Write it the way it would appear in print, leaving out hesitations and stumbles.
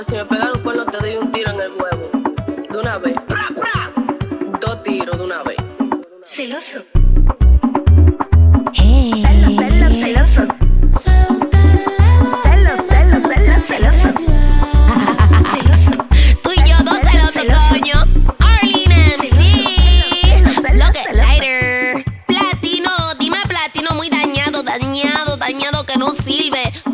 Si me pegan los cuernos, te doy un tiro en el huevo. De una vez. ¡Pra, pra! 2 tiros de una vez. Celoso. Celoso. Tú y yo dos celosos, coño. Arlene MC. Bloque lighter. Platino, dime platino muy dañado que no sirve.